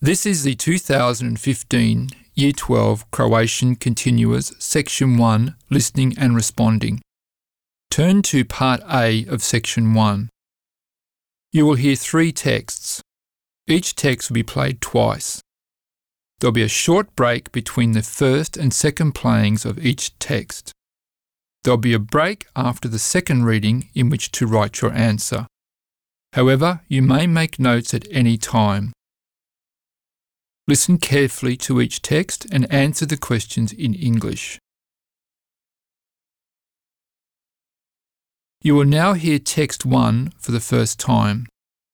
This is the 2015 Year 12 Croatian Continuous Section 1 Listening and Responding. Turn to Part A of Section 1. You will hear 3 texts. Each text will be played twice. There will be a short break between the first and second playings of each text. There will be a break after the second reading in which to write your answer. However, you may make notes at any time. Listen carefully to each text and answer the questions in English. You will now hear text 1 for the first time.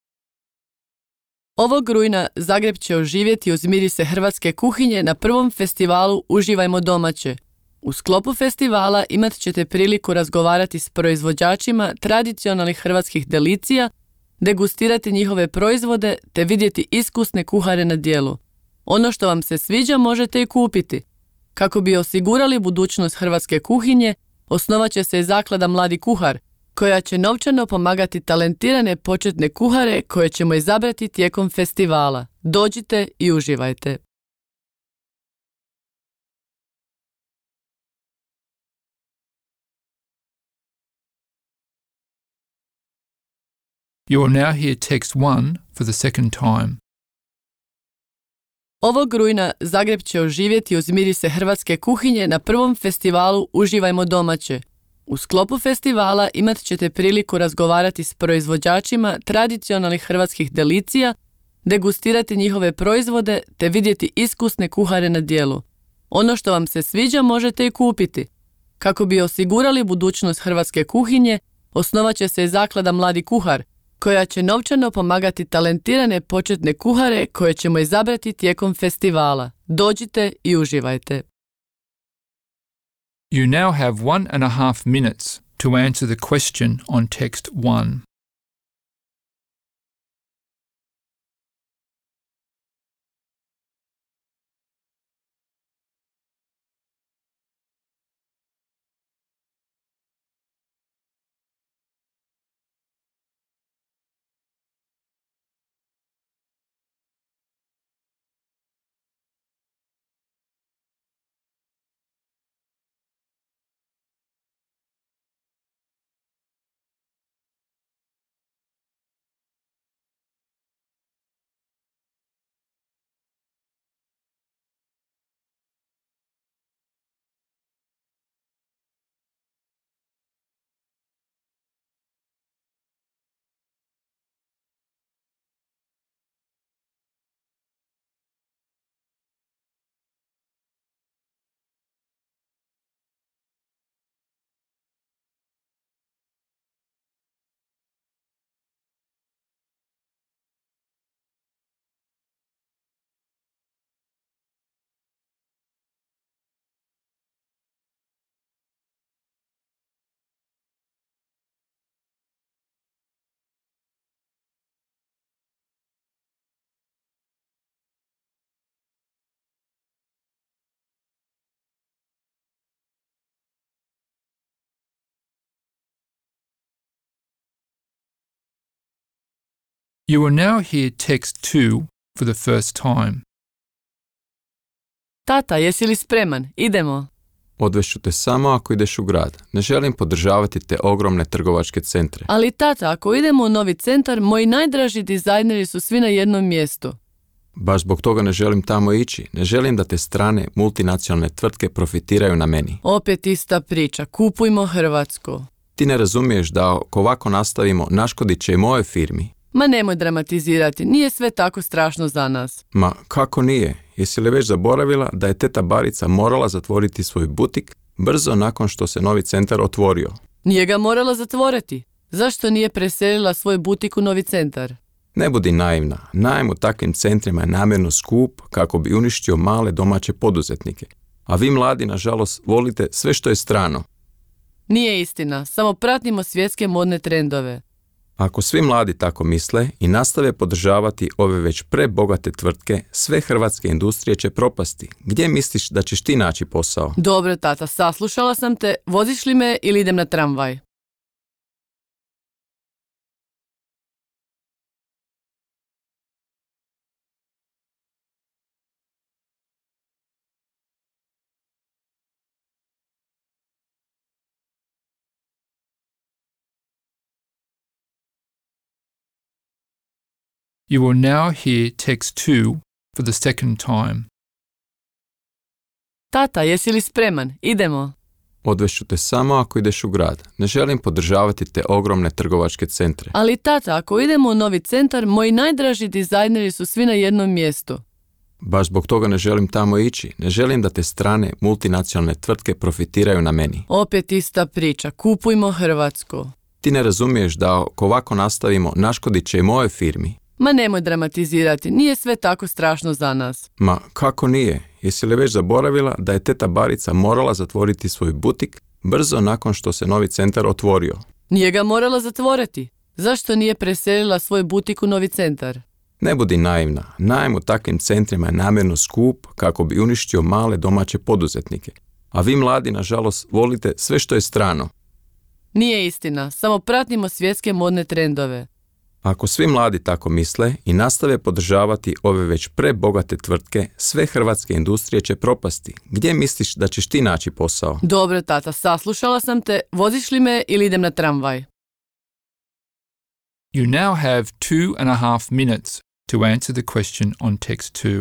Ovog rujna Zagreb će oživjeti uz mirise hrvatske kuhinje na prvom festivalu Uživajmo domaće. U sklopu festivala imat ćete priliku razgovarati s proizvođačima tradicionalnih hrvatskih delicija, degustirati njihove proizvode te vidjeti iskusne kuhare na djelu. Ono što vam se sviđa možete i kupiti. Kako bi osigurali budućnost hrvatske kuhinje, osnovat će se i zaklada Mladi kuhar, koja će novčano pomagati talentirane početne kuhare koje ćemo izabrati tijekom festivala. Dođite i uživajte. You will now hear text 1 for the second time. Ovog rujna Zagreb će oživjeti uz mirise hrvatske kuhinje na prvom festivalu Uživajmo domaće. U sklopu festivala imat ćete priliku razgovarati s proizvođačima tradicionalnih hrvatskih delicija, degustirati njihove proizvode te vidjeti iskusne kuhare na djelu. Ono što vam se sviđa možete i kupiti. Kako bi osigurali budućnost hrvatske kuhinje, osnovat će se i zaklada Mladi kuhar, koja će novčano pomagati talentirane početne kuhare koje ćemo izabrati tijekom festivala. Dođite i uživajte. You now have 1.5 minutes to answer the question on text 1. You will now hear text 2 for the first time. Tata, jesi li spreman? Idemo. Odvešću te samo ako ideš u grad. Ne želim podržavati te ogromne trgovačke centre. Ali tata, ako idemo u novi centar, moji najdraži dizajneri su svi na jednom mjestu. Baš zbog toga ne želim tamo ići. Ne želim da te strane multinacionalne tvrtke profitiraju na meni. Opet ista priča. Kupujmo hrvatsko. Ti ne razumiješ da ako ovako nastavimo, naškodit će i mojoj firmi. Ma nemoj dramatizirati, nije sve tako strašno za nas. Ma kako nije? Jesi li već zaboravila da je teta Barica morala zatvoriti svoj butik brzo nakon što se novi centar otvorio? Nije ga morala zatvoriti. Zašto nije preselila svoj butik u novi centar? Ne budi naivna. Najam u takvim centrima je namjerno skup kako bi uništio male domaće poduzetnike. A vi mladi, nažalost, volite sve što je strano. Nije istina, samo pratimo svjetske modne trendove. Ako svi mladi tako misle i nastave podržavati ove već prebogate tvrtke, sve hrvatske industrije će propasti. Gdje misliš da ćeš ti naći posao? Dobro, tata, saslušala sam te. Voziš li me ili idem na tramvaj? You will now hear text 2 for the second time. Tata, jesi li spreman? Idemo. Odvešću te samo ako ideš u grad. Ne želim podržavati te ogromne trgovačke centre. Ali tata, ako idemo u novi centar, moji najdraži dizajneri su svi na jednom mjestu. Baš zbog toga ne želim tamo ići. Ne želim da te strane multinacionalne tvrtke profitiraju na meni. Opet ista priča. Kupujmo hrvatsko. Ti ne razumiješ da ako ovako nastavimo, naškodit će i mojoj firmi. Ma nemoj dramatizirati. Nije sve tako strašno za nas. Ma kako nije? Jesi li već zaboravila da je teta Barica morala zatvoriti svoj butik brzo nakon što se novi centar otvorio? Nije ga morala zatvoriti. Zašto nije preselila svoj butik u novi centar? Ne budi naivna. Najam u takvim centrima je namjerno skup kako bi uništio male domaće poduzetnike. A vi mladi, nažalost, volite sve što je strano. Nije istina. Samo pratimo svjetske modne trendove. Ako svi mladi tako misle i nastave podržavati ove već prebogate tvrtke, sve hrvatske industrije će propasti. Gdje misliš da ćeš ti naći posao? Dobro, tata, saslušala sam te. Voziš li me ili idem na tramvaj? You now have 2.5 minutes to answer the question on text 2.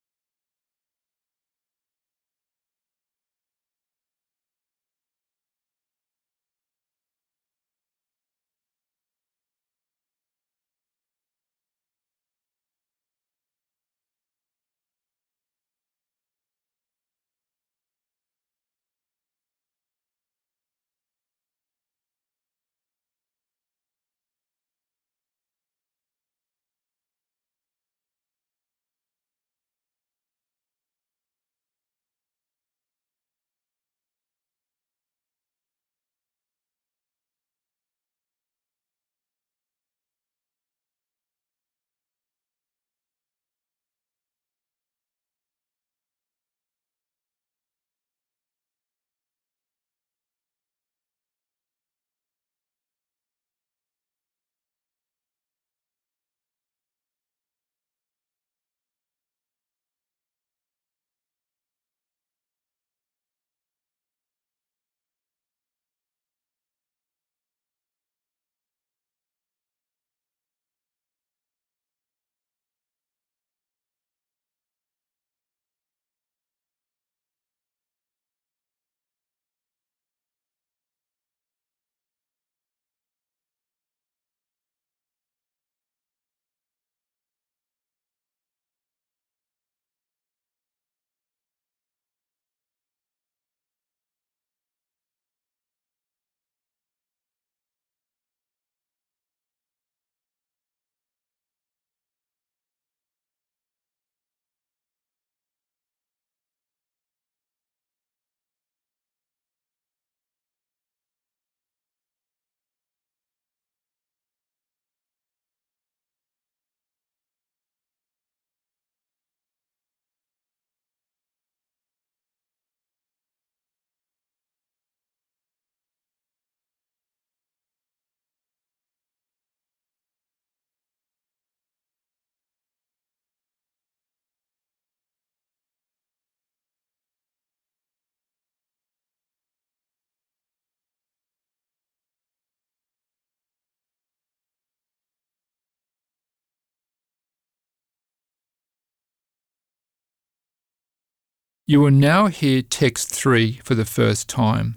You will now hear text 3 for the first time.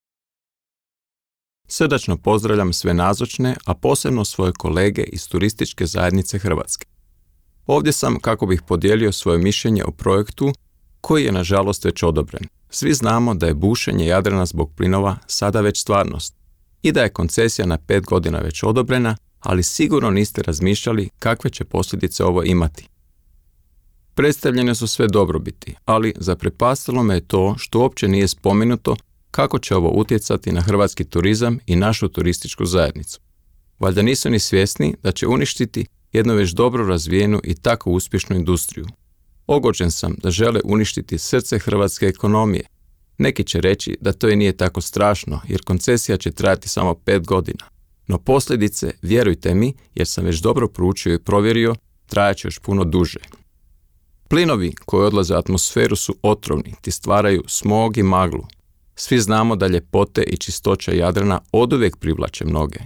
Srdačno pozdravljam sve nazočne, a posebno svoje kolege iz Turističke zajednice Hrvatske. Ovdje sam kako bih podijelio svoje mišljenje o projektu koji je nažalost već odobren. Svi znamo da je bušenje Jadrana zbog plinova sada već stvarnost i da je koncesija na 5 godina već odobrena, ali sigurno niste razmišljali kakve će posljedice ovo imati. Predstavljene su sve dobrobiti, ali zaprepastilo me je to što uopće nije spomenuto kako će ovo utjecati na hrvatski turizam i našu turističku zajednicu. Valjda nisu ni svjesni da će uništiti jednu već dobro razvijenu i tako uspješnu industriju. Ogorčen sam da žele uništiti srce hrvatske ekonomije. Neki će reći da to i nije tako strašno jer koncesija će trajati samo 5 godina. No posljedice, vjerujte mi, jer sam već dobro proučio i provjerio, trajat će još puno duže. Plinovi koji odlaze u atmosferu su otrovni, ti stvaraju smog i maglu. Svi znamo da ljepote i čistoća Jadrana oduvijek privlače mnoge.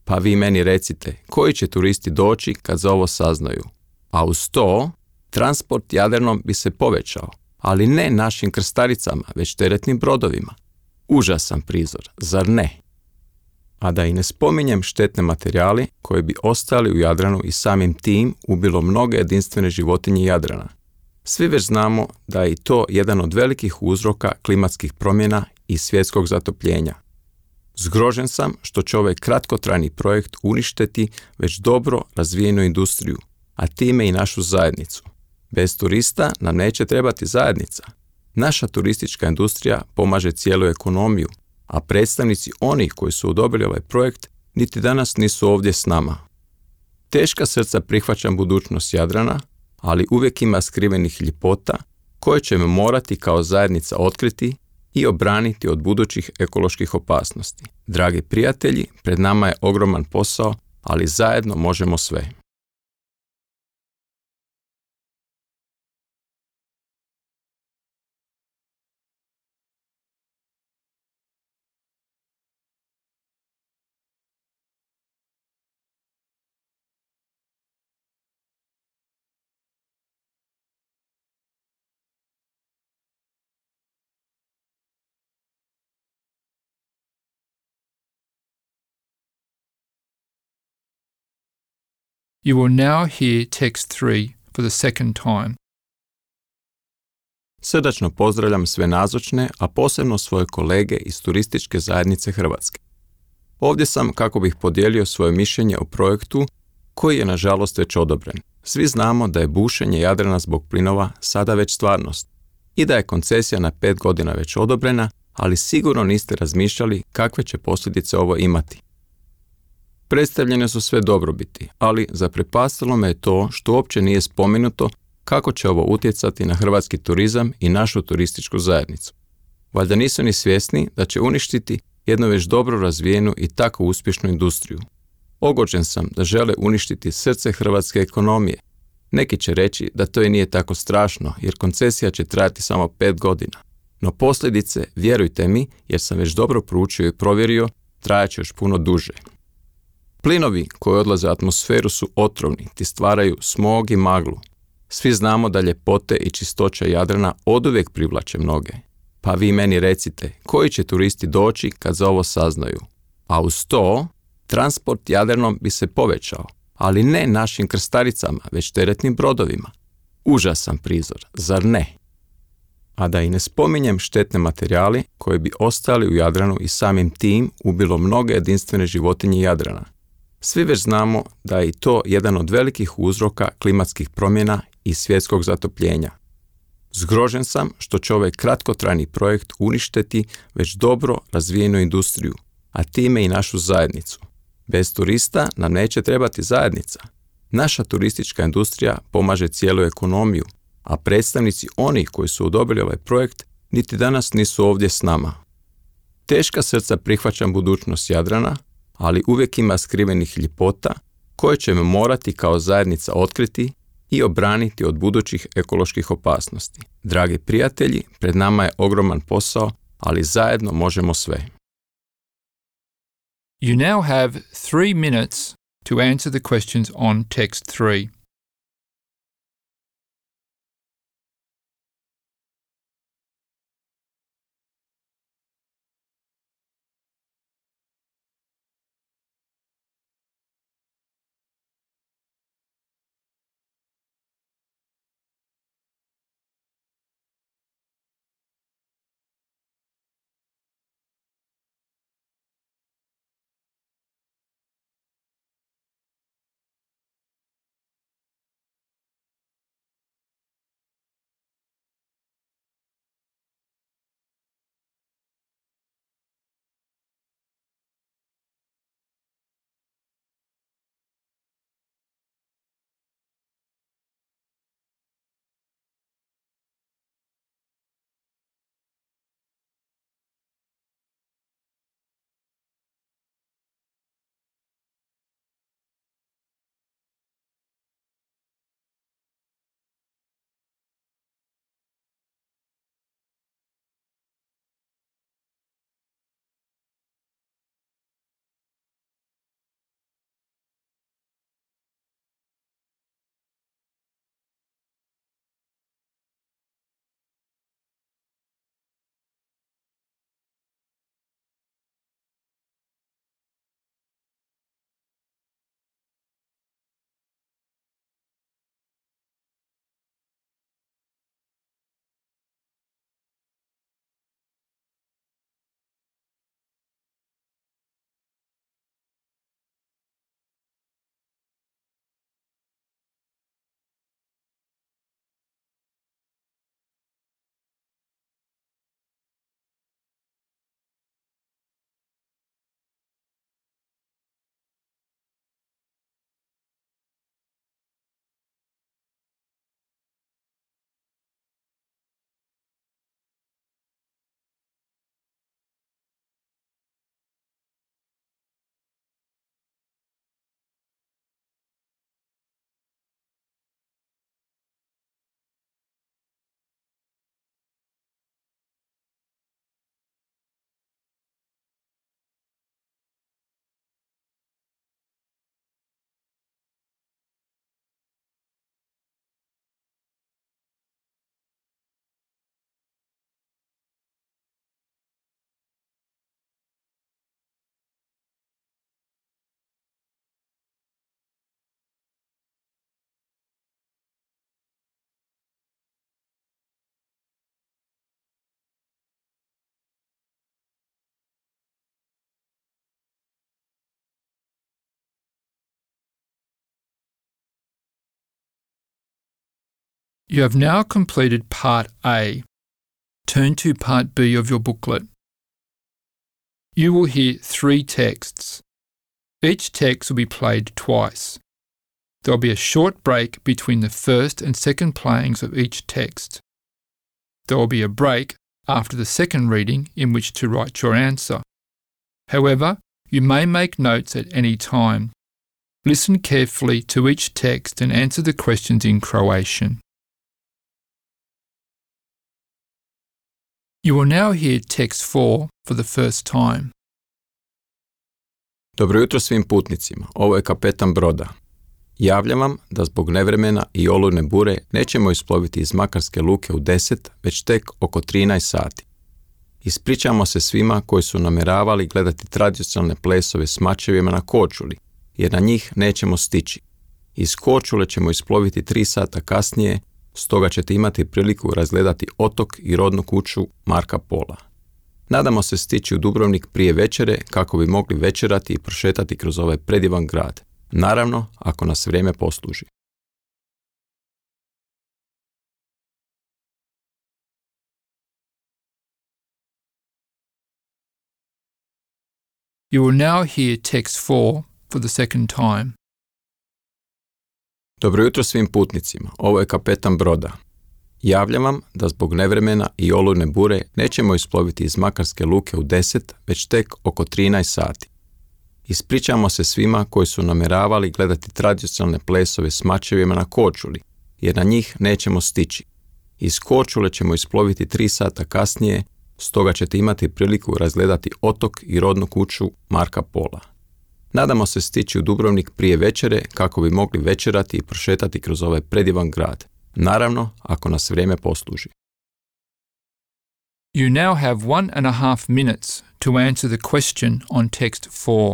Pa vi meni recite, koji će turisti doći kad za ovo saznaju? A uz to, transport Jadranom bi se povećao, ali ne našim krstaricama, već teretnim brodovima. Užasan prizor, zar ne? A da i ne spominjem štetne materijali koji bi ostali u Jadranu i samim tim ubilo mnoge jedinstvene životinje Jadrana. Svi već znamo da je i to jedan od velikih uzroka klimatskih promjena i svjetskog zatopljenja. Zgrožen sam što će ovaj kratkotrajni projekt uništiti već dobro razvijenu industriju, a time i našu zajednicu. Bez turista nam neće trebati zajednica. Naša turistička industrija pomaže cijelu ekonomiju, a predstavnici onih koji su odobrili ovaj projekt niti danas nisu ovdje s nama. Teška srca prihvaćam budućnost Jadrana, ali uvijek ima skrivenih ljepota koje ćemo morati kao zajednica otkriti i obraniti od budućih ekoloških opasnosti. Dragi prijatelji, pred nama je ogroman posao, ali zajedno možemo sve. You will now hear text 3 for the second time. Srdačno pozdravljam sve nazočne, a posebno svoje kolege iz Turističke zajednice Hrvatske. Ovdje sam kako bih podijelio svoje mišljenje o projektu koji je nažalost već odobren. Svi znamo da je bušenje Jadrana zbog plinova sada već stvarnost i da je koncesija na 5 godina već odobrena, ali sigurno niste razmišljali kakve će posljedice ovo imati. Predstavljene su sve dobrobiti, ali zaprepastilo me je to što uopće nije spomenuto kako će ovo utjecati na hrvatski turizam i našu turističku zajednicu. Valjda nisu ni svjesni da će uništiti jednu već dobro razvijenu i tako uspješnu industriju. Ogođen sam da žele uništiti srce hrvatske ekonomije. Neki će reći da to i nije tako strašno jer koncesija će trajati samo 5 godina. No posljedice, vjerujte mi, jer sam već dobro proučio i provjerio, trajat će još puno duže. Plinovi koji odlaze u atmosferu su otrovni, ti stvaraju smog i maglu. Svi znamo da ljepote i čistoća Jadrana oduvijek privlače mnoge. Pa vi meni recite, koji će turisti doći kad za ovo saznaju? A uz to, transport Jadranom bi se povećao, ali ne našim krstaricama, već teretnim brodovima. Užasan prizor, zar ne? A da i ne spominjem štetne materijali koji bi ostali u Jadranu i samim tim ubilo mnoge jedinstvene životinje Jadrana. Svi već znamo da je i to jedan od velikih uzroka klimatskih promjena i svjetskog zatopljenja. Zgrožen sam što će ovaj kratkotrajni projekt uništiti već dobro razvijenu industriju, a time i našu zajednicu. Bez turista nam neće trebati zajednica. Naša turistička industrija pomaže cijelu ekonomiju, a predstavnici onih koji su odobrili ovaj projekt niti danas nisu ovdje s nama. Teška srca prihvaćam budućnost Jadrana, ali uvijek ima skrivenih ljepota koje ćemo morati kao zajednica otkriti i obraniti od budućih ekoloških opasnosti. Dragi prijatelji, pred nama je ogroman posao, ali zajedno možemo sve. You now have 3 minutes to answer the questions on text 3. You have now completed Part A. Turn to Part B of your booklet. You will hear 3 texts. Each text will be played twice. There will be a short break between the first and second playings of each text. There will be a break after the second reading in which to write your answer. However, you may make notes at any time. Listen carefully to each text and answer the questions in Croatian. You will now hear text 4 for the first time. Dobro jutro svim putnicima, ovo je kapetan broda. Javljam vam da zbog nevremena i olujne bure nećemo isploviti iz Makarske luke u 10, već tek oko 13 sati. Ispričamo se svima koji su namjeravali gledati tradicionalne plesove s mačevima na Korčuli, jer na njih nećemo stići. Iz Korčule ćemo isploviti 3 sata kasnije, stoga ćete imati priliku razgledati otok i rodnu kuću Marka Pola. Nadamo se stići u Dubrovnik prije večere kako bi mogli večerati i prošetati kroz ovaj predivan grad. Naravno, ako nas vrijeme posluži. You will now hear text 4 for the second time. Dobro jutro svim putnicima, ovo je kapetan broda. Javljam vam da zbog nevremena i olujne bure nećemo isploviti iz Makarske luke u 10, već tek oko 13 sati. Ispričamo se svima koji su namjeravali gledati tradicionalne plesove s mačevima na Korčuli, jer na njih nećemo stići. Iz Korčule ćemo isploviti 3 sata kasnije, stoga ćete imati priliku razgledati otok i rodnu kuću Marka Pola. Nadamo se stići u Dubrovnik prije večere kako bi mogli večerati i prošetati kroz ovaj predivan grad. Naravno, ako nas vrijeme posluži. You now have 1.5 minutes to answer the question on text 4.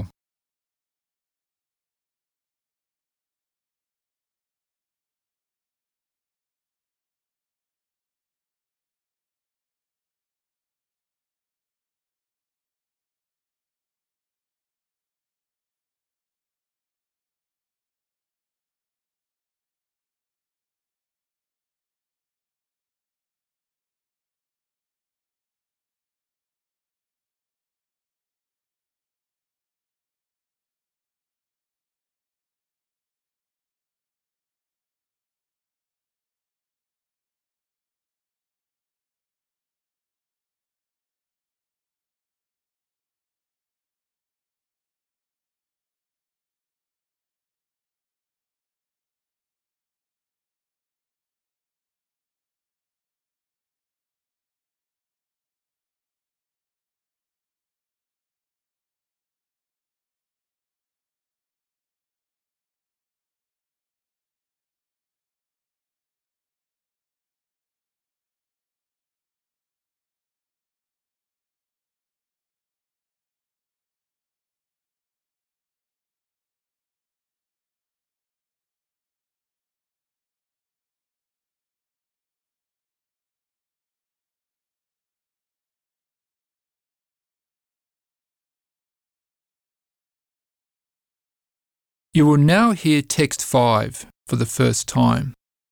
You will now hear text 5 for the first time.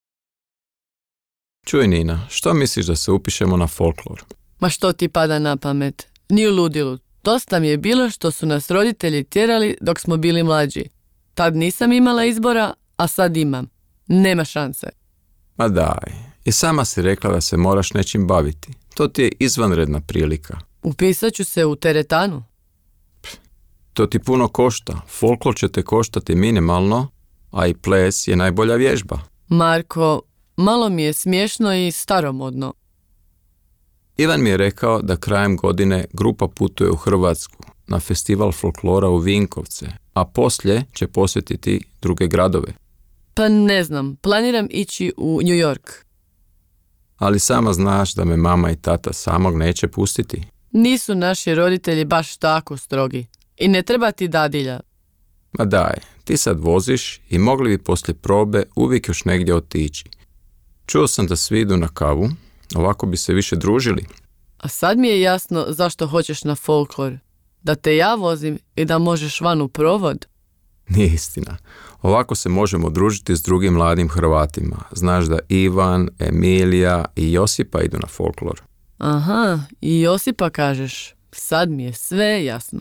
Čuj Nina, što misliš da se upišemo na folklor? Ma što ti pada na pamet? Ni u ludilu. Dosta mi je bilo što su nas roditelji tjerali dok smo bili mlađi. Tad nisam imala izbora, a sad imam. Nema šanse. Ma daj, i sama si rekla da se moraš nečim baviti. To ti je izvanredna prilika. Upisat ću se u teretanu. To ti puno košta. Folklor će te koštati minimalno, a i ples je najbolja vježba. Marko, malo mi je smiješno i staromodno. Ivan mi je rekao da krajem godine grupa putuje u Hrvatsku na festival folklora u Vinkovce, a poslije će posjetiti druge gradove. Pa ne znam, planiram ići u New York. Ali sama znaš da me mama i tata samog neće pustiti. Nisu naši roditelji baš tako strogi. I ne treba ti dadilja. Ma daj, ti sad voziš i mogli bi poslije probe uvijek još negdje otići. Čuo sam da svi idu na kavu, ovako bi se više družili. A sad mi je jasno zašto hoćeš na folklor. Da te ja vozim i da možeš van u provod. Nije istina. Ovako se možemo družiti s drugim mladim Hrvatima. Znaš da Ivan, Emilija i Josipa idu na folklor. Aha, i Josipa kažeš. Sad mi je sve jasno.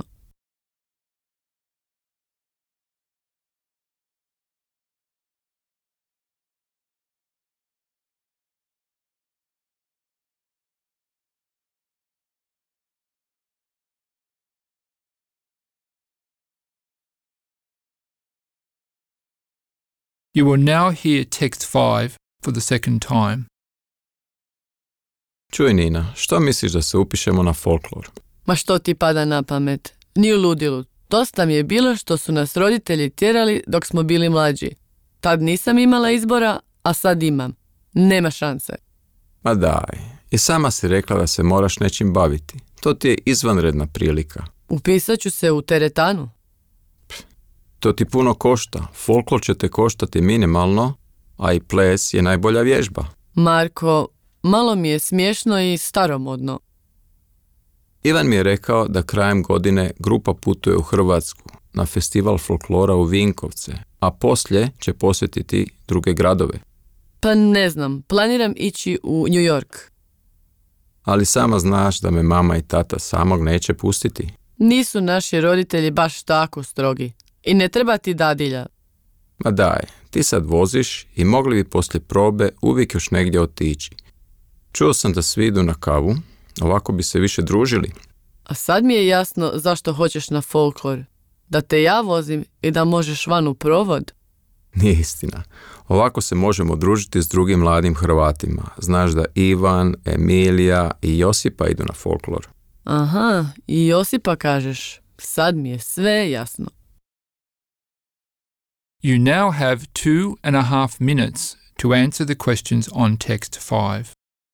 You will now hear text 5 for the second time. Čuj Nina, što misliš da se upišemo na folklor? Ma što ti pada na pamet? Ni u ludilu. Dosta mi je bilo što su nas roditelji tjerali dok smo bili mlađi. Tad nisam imala izbora, a sad imam. Nema šanse. Ma daj, i sama si rekla da se moraš nečim baviti. To ti je izvanredna prilika. Upisat ću se u teretanu. To ti puno košta. Folklor će te koštati minimalno, a i ples je najbolja vježba. Marko, malo mi je smiješno i staromodno. Ivan mi je rekao da krajem godine grupa putuje u Hrvatsku na festival folklora u Vinkovce, a poslije će posjetiti druge gradove. Pa ne znam, planiram ići u New York. Ali sama znaš da me mama i tata samog neće pustiti. Nisu naši roditelji baš tako strogi. I ne treba ti dadilja. Ma daj, ti sad voziš i mogli bi poslije probe uvijek još negdje otići. Čuo sam da svi idu na kavu, ovako bi se više družili. A sad mi je jasno zašto hoćeš na folklor. Da te ja vozim i da možeš van u provod. Nije istina. Ovako se možemo družiti s drugim mladim Hrvatima. Znaš da Ivan, Emilija i Josipa idu na folklor. Aha, i Josipa kažeš. Sad mi je sve jasno. You now have 2.5 minutes to answer the questions on text 5.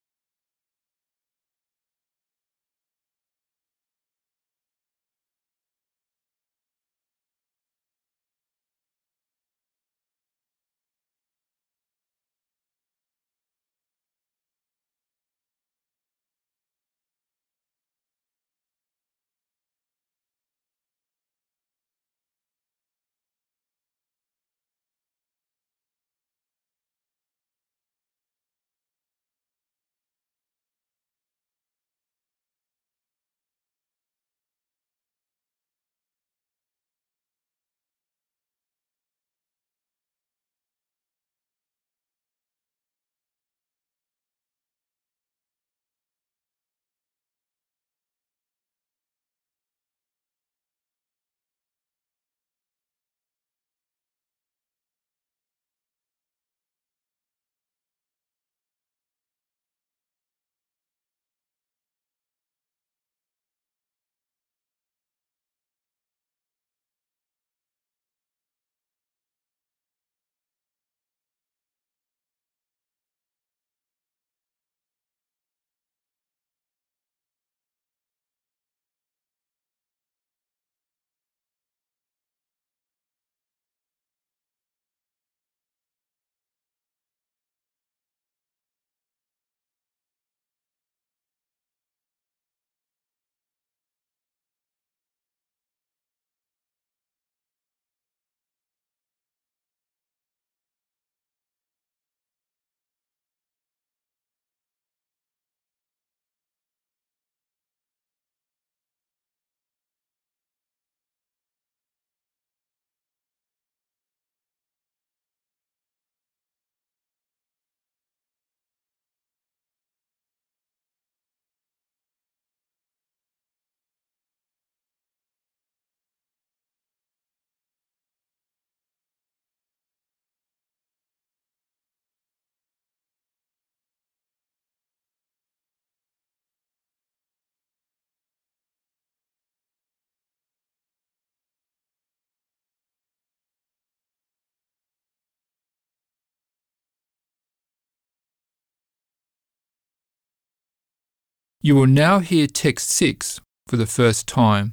You will now hear text 6 for the first time.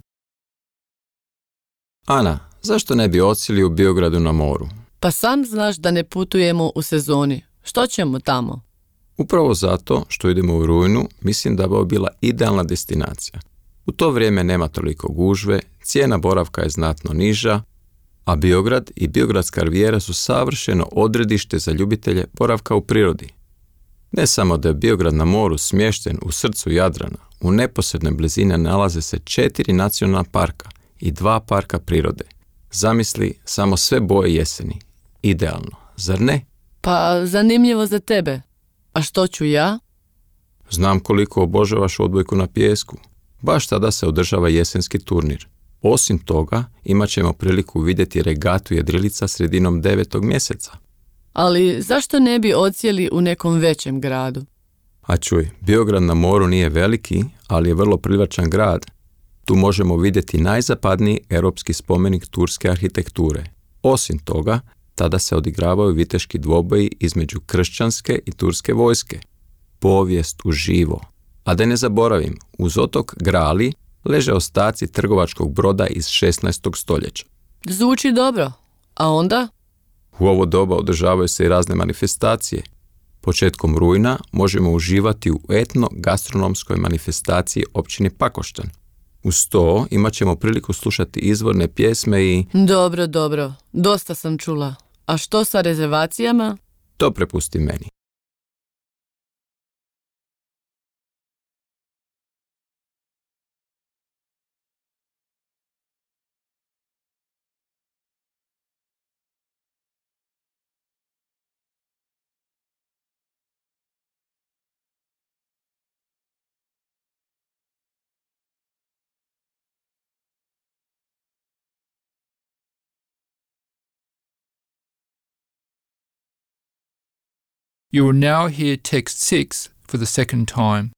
Ana, zašto ne bi odsjeli u Biogradu na moru? Pa sam znaš da ne putujemo u sezoni. Što ćemo tamo? Upravo zato što idemo u rujnu, mislim da bi ovo bila idealna destinacija. U to vrijeme nema toliko gužve, cijena boravka je znatno niža, A Biograd i Biogradska rivijera su savršeno odredište za ljubitelje boravka u prirodi. Ne samo da je Biograd na moru smješten u srcu Jadrana, u neposrednoj blizini nalaze se 4 nacionalna parka i 2 parka prirode. Zamisli samo sve boje jeseni. Idealno, zar ne? Pa zanimljivo za tebe. A što ću ja? Znam koliko obožavaš odbojku na pijesku. Baš tada se održava jesenski turnir. Osim toga, imat ćemo priliku vidjeti regatu jedrilica sredinom 9. mjeseca. Ali zašto ne bi odsjeli u nekom većem gradu? A čuj, Biograd na moru nije veliki, ali je vrlo privlačan grad. Tu možemo vidjeti najzapadniji europski spomenik turske arhitekture. Osim toga, tada se odigravaju viteški dvoboji između kršćanske i turske vojske. Povijest uživo. A da ne zaboravim, uz otok Grali leže ostaci trgovačkog broda iz 16. stoljeća. Zvuči dobro. A onda? U ovo doba održavaju se i razne manifestacije. Početkom rujna možemo uživati u etno-gastronomskoj manifestaciji općini Pakoštan. Uz to imat ćemo priliku slušati izvorne pjesme i... Dobro. Dosta sam čula. A što sa rezervacijama? To prepusti meni. You will now hear text 6 for the second time.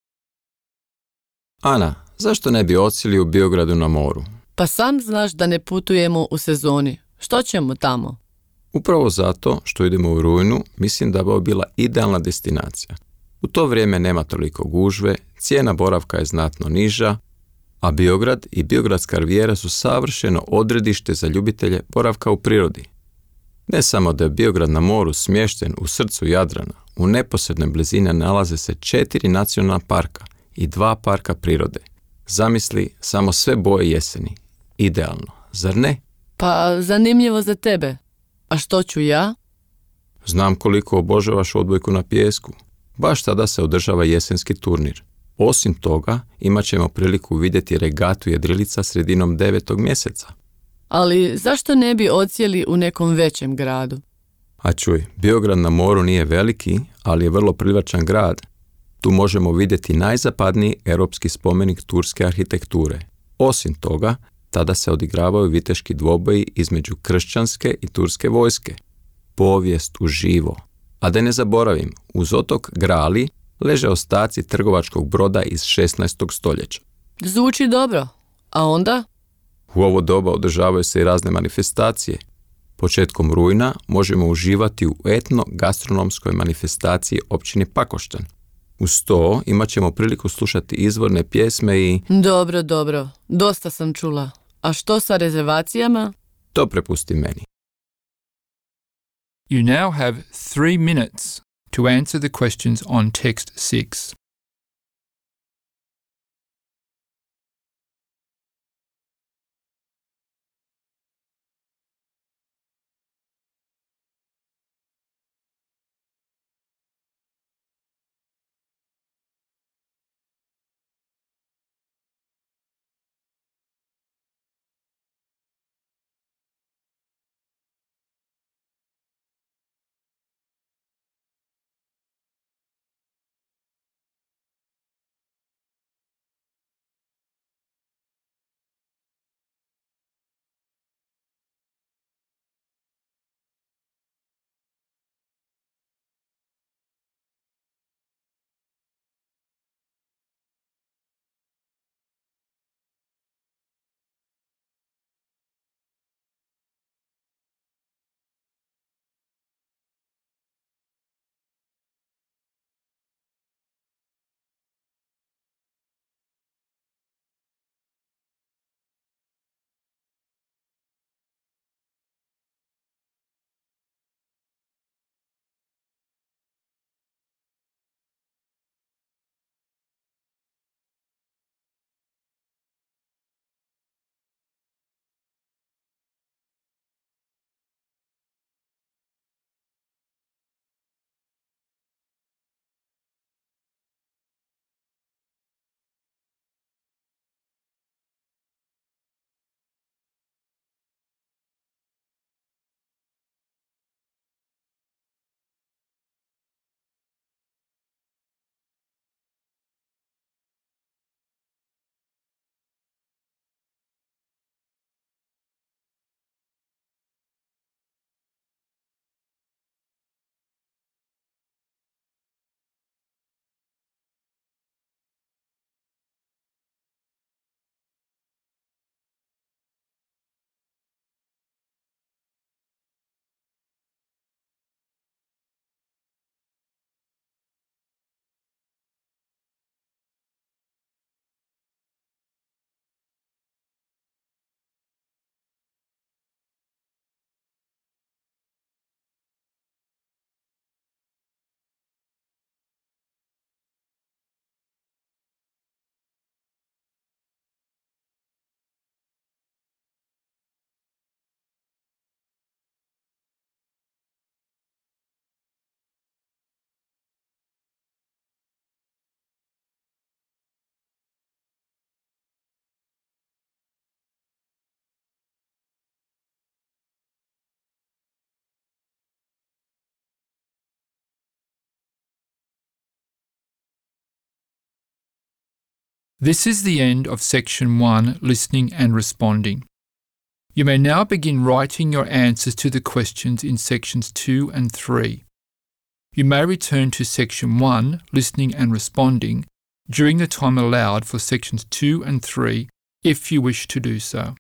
Ana, zašto ne bi odsjeli u Biogradu na moru? Pa sam znaš da ne putujemo u sezoni. Što ćemo tamo? Upravo zato što idemo u rujnu, mislim da bi ovo bila idealna destinacija. U to vrijeme nema toliko gužve, cijena boravka je znatno niža, a Biograd i Biogradska rivijera su savršeno odredište za ljubitelje boravka u prirodi. Ne samo da je Biograd na moru smješten u srcu Jadrana, u neposrednoj blizini nalaze se 4 nacionalna parka i 2 parka prirode. Zamisli samo sve boje jeseni. Idealno, zar ne? Pa zanimljivo za tebe. A što ću ja? Znam koliko obožavaš odbojku na pijesku. Baš tada se održava jesenski turnir. Osim toga, imat ćemo priliku vidjeti regatu jedrilica sredinom 9. mjeseca. Ali zašto ne bi odsjeli u nekom većem gradu? A čuj, Biograd na moru nije veliki, ali je vrlo privlačan grad. Tu možemo vidjeti najzapadniji europski spomenik turske arhitekture. Osim toga, tada se odigravaju viteški dvoboji između kršćanske i turske vojske. Povijest uživo. A da ne zaboravim, uz otok Grali leže ostaci trgovačkog broda iz 16. stoljeća. Zvuči dobro. A onda? U ovo doba održavaju se i razne manifestacije. Početkom rujna možemo uživati u etno-gastronomskoj manifestaciji općini Pakoštan. Uz to imat ćemo priliku slušati izvorne pjesme i... Dobro. Dosta sam čula. A što sa rezervacijama? To prepusti meni. You now have 3 minutes to answer the questions on text 6. This is the end of Section 1, Listening and Responding. You may now begin writing your answers to the questions in Sections 2 and 3. You may return to Section 1, Listening and Responding, during the time allowed for Sections 2 and 3 if you wish to do so.